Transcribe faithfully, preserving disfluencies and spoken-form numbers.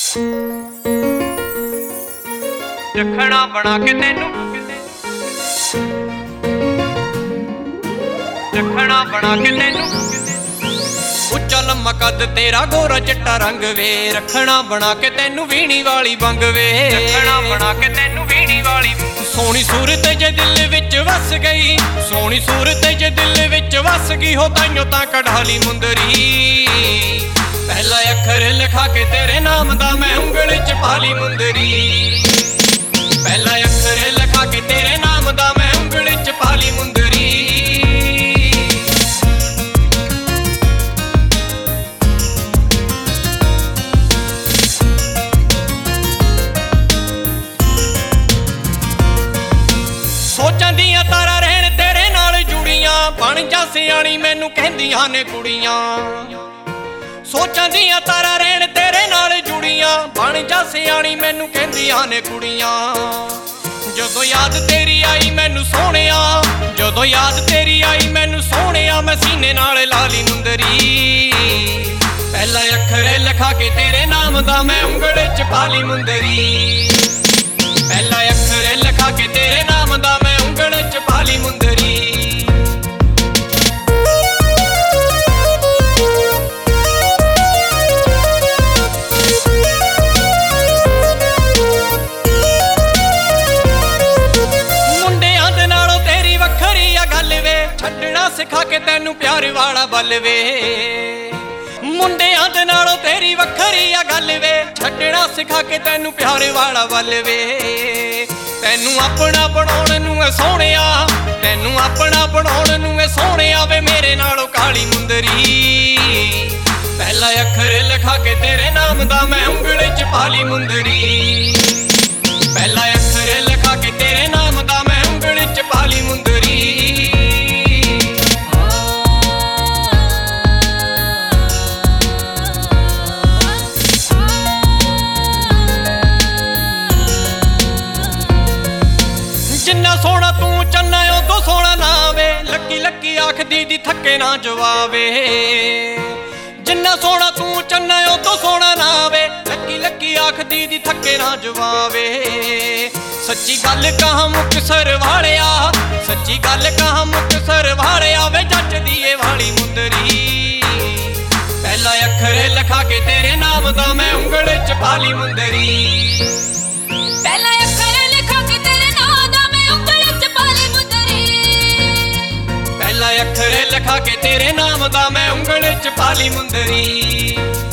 ਰੱਖਣਾ ਬਣਾ ਕੇ ਤੈਨੂੰ, ਰੱਖਣਾ ਬਣਾ ਕੇ ਤੈਨੂੰ, ਉੱਚਾ ਲੰਮਾ ਕੱਦ ਤੇਰਾ ਗੋਰਾ ਚਿੱਟਾ ਰੰਗ ਵੇ, ਰੱਖਣਾ ਬਣਾ ਕੇ ਤੈਨੂੰ ਵੀਣੀ ਵਾਲੀ ਬੰਗ ਵੇ, ਰੱਖਣਾ ਬਣਾ ਕੇ ਤੈਨੂੰ ਵੀਣੀ ਵਾਲੀ। ਸੋਹਣੀ ਸੂਰਤ ਜੇ ਦਿਲ ਵਿੱਚ ਵਸ ਗਈ, ਸੋਹਣੀ ਸੂਰਤ ਜੇ ਦਿਲ ਵਿੱਚ ਵਸ ਗਈ, ਹੋ ਤਾਈਓ ਤਾਂ ਕਢਾ ਲਈ ਮੁੰਦਰੀ। ਪਹਿਲਾ ਅੱਖਰ ਲਿਖਾ ਕੇ ਤੇਰੇ ਨਾਮ ਦਾ ਮੈਂ ਉਂਗਲ ਚ ਪਾ ਲਈ ਮੁੰਦਰੀ, ਪਹਿਲਾ ਅੱਖਰ ਲਿਖਾ ਕੇ ਤੇਰੇ ਨਾਮ ਦਾ ਮੈਂ ਉਂਗਲ ਚ ਪਾ ਲਈ ਮੁੰਦਰੀ। ਸੋਚਾਂ ਦੀਆਂ ਤਾਰਾਂ ਰਹਿਣ ਤੇਰੇ ਨਾਲ ਜੁੜੀਆਂ, ਬਣ ਜਾ ਸਿਆਣੀ ਮੈਨੂੰ ਕਹਿੰਦੀਆਂ ਨੇ ਕੁੜੀਆਂ। ਸੋਚਾਂ ਦੀਆਂ ਤਾਰਾਂ ਰਹਿਣ ਤੇਰੇ ਨਾਲ ਜੁੜੀਆਂ, ਬਣ ਜਾ ਸਿਆਣੀ ਮੈਨੂੰ ਕਹਿੰਦੀਆਂ ਨੇ ਕੁੜੀਆਂ। ਜਦੋਂ ਯਾਦ ਤੇਰੀ ਆਈ ਮੈਨੂੰ ਸੋਹਣਿਆ, ਜਦੋਂ ਯਾਦ ਤੇਰੀ ਆਈ ਮੈਨੂੰ ਸੋਹਣਿਆ, ਮੈਂ ਸੀਨੇ ਨਾਲ ਲਾ ਲਈ ਮੁੰਦਰੀ। ਪਹਿਲਾ ਅੱਖਰ ਲਿਖਾ ਕੇ ਤੇਰੇ ਨਾਮ ਦਾ ਮੈਂ ਉਂਗਲ ਚ ਪਾ ਲਈ ਮੁੰਦਰੀ, ਪਹਿਲਾ ਅੱਖਰ ਲਿਖਾ ਕੇ ਤੇਰੇ ਨਾਮ ਦਾ ਮੈਂ ਉਂਗਲ ਚ ਪਾ ਲਈ ਮੁੰਦਰੀ। ਮੁੰਡਿਆਂ ਦੇ ਨਾਲੋਂ ਤੇਰੀ ਵੱਖਰੀ ਆ ਗੱਲ ਵੇ, ਛੱਡਣਾ ਸਿਖਾ ਕੇ ਤੈਨੂੰ ਪਿਆਰ ਵਾਲਾ ਬਲ ਵੇ। ਮੁੰਡਿਆਂ ਦੇ ਨਾਲੋਂ ਤੇਰੀ ਵੱਖਰੀ ਆ ਗੱਲ ਵੇ, ਛੱਡਣਾ ਸਿਖਾ ਕੇ ਤੈਨੂੰ ਪਿਆਰ ਵਾਲਾ ਬਲ ਵੇ। ਤੈਨੂੰ ਆਪਣਾ ਬਣਾਉਣ ਨੂੰ ਐ ਸੋਹਣਿਆ, ਤੈਨੂੰ ਆਪਣਾ ਬਣਾਉਣ ਨੂੰ ਐ ਸੋਹਣਿਆ ਵੇ, ਮੇਰੇ ਨਾਲੋਂ ਕਾਲੀ ਮੁੰਦਰੀ। ਪਹਿਲਾ ਅੱਖਰ ਲਿਖਾ ਕੇ ਤੇਰੇ ਨਾਮ ਦਾ ਮੈਂ ਉਂਗਲ ਚ ਪਾ ਲਈ ਮੁੰਦਰੀ, ਪਹਿਲਾ ਅੱਖਰ ਲਿਖਾ ਕੇ ਤੇਰੇ ਨਾਮ ਦਾ ਮੈਂ ਉਂਗਲ ਚ ਪਾ ਲਈ ਮੁੰਦਰੀ। ਜਿੰਨਾ ਸੋਹਣਾ ਤੂੰ ਚੰਨਾ ਉਦੋਂ ਸੋਹਣਾ ਨਾ ਵੇ, ਲੱਕੀ ਲੱਕੀ ਆਖਦੀ ਦੀ ਥੱਕੇ ਨਾ ਜਵਾਵੇ। ਜਿੰਨਾ ਸੋਹਣਾ ਤੂੰ ਚੰਨਾ ਉਦੋਂ ਸੋਹਣਾ ਨਾ ਵੇ, ਲੱਕੀ ਲੱਕੀ ਆਖਦੀ ਦੀ ਥੱਕੇ ਨਾ ਜਵਾਵੇ। ਸੱਚੀ ਗੱਲ ਕਹਾਂ ਮੁਕਤਸਰ ਵਾਲਿਆ, ਸੱਚੀ ਗੱਲ ਕਹਾਂ ਮੁਕਤਸਰ ਵਾਲਿਆ ਵੇ, ਜੱਚਦੀ ਏ ਵਾਲੀ ਮੁੰਦਰੀ। ਪਹਿਲਾ ਅੱਖਰ ਲਿਖਾ ਕੇ ਤੇਰੇ ਨਾਮ ਦਾ ਮੈਂ ਉਂਗਲ ਚ ਪਾ ਲਈ ਮੁੰਦਰੀ, ਪਹਿਲਾ ਅੱਖਰ ਲਿਖਾ ਕੇ ਤੇਰੇ ਨਾਮ ਦਾ ਮੈਂ ਉਂਗਲ ਚ ਪਾ ਲਈ ਮੁੰਦਰੀ, ਪਹਿਲਾ ਅੱਖਰ ਲਿਖਾ ਕੇ ਤੇਰੇ ਨਾਮ ਦਾ ਮੈਂ ਉਂਗਲ ਚ ਪਾ ਲਈ ਮੁੰਦਰੀ।